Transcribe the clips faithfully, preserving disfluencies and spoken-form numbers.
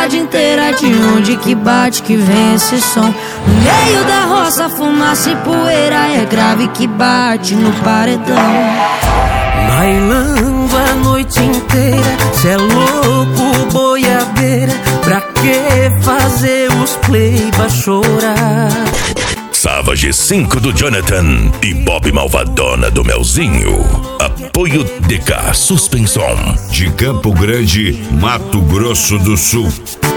cidade inteira, de onde que bate que vem esse som. No meio da roça, fumaça e poeira, é grave que bate no paredão. Bailando a noite inteira, cê é louco, boiadeira. Pra que fazer os play pra chorar? Savage cinco do Jonathan e Bob Malvadona do Melzinho. Apoio D K Suspensão, de Campo Grande, Mato Grosso do Sul.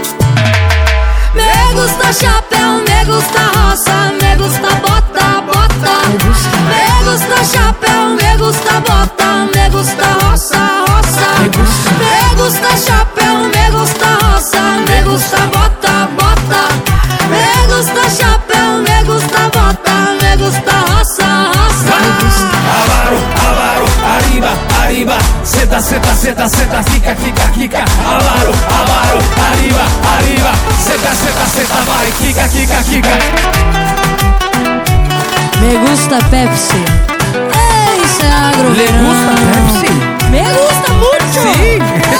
Me gusta chapéu, me gusta roça, me gusta bota, bota. Me gusta chapéu, me gusta bota, me gusta roça, roça. Me gusta chapéu, me gusta roça, me gusta bota, bota. Me gusta chapéu, me gusta bota, me gusta roça, roça. Avaro, avaro, arriba, arriba. Seta, seta, seta, seta, fica, fica, fica. Avaro, avaro, arriba, arriba. Seta, seta, seta, vai, fica, fica, fica. Me gusta Pepsi. Ei, isso é agroverão. Me gusta Pepsi? Me gusta muito. Sim.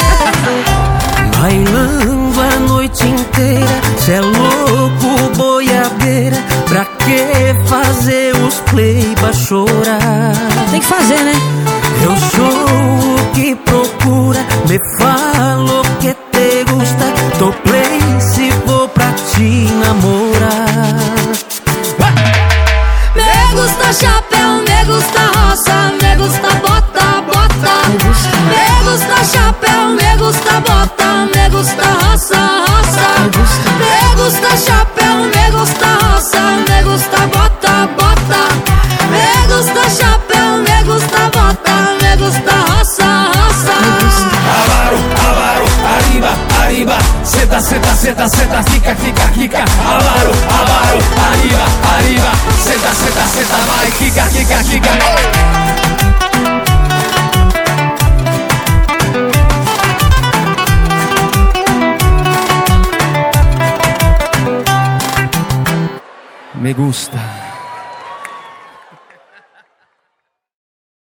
Bailando a noite inteira, cê é louco, boiadeira. Pra que fazer os play pra chorar? Tem que fazer, né? Eu sou o que procura, me fala o que te gusta. Tô play se for pra te namorar. Me gusta chapéu, me gusta roça, me gusta bota, bota. Me gusta chapéu, me gusta bota, me gusta roça, roça. Me gusta chapéu, me gusta roça, me gusta bota, bota. Me gusta chapéu, me gusta bota, me gusta roça, roça. Avaro, avaro, arriba, arriba. Seta, seta, seta, seta, fica, fica, fica. Avaro, avaro, arriba, arriba. Seta, seta, seta, vai, fica, fica, fica. Me gusta.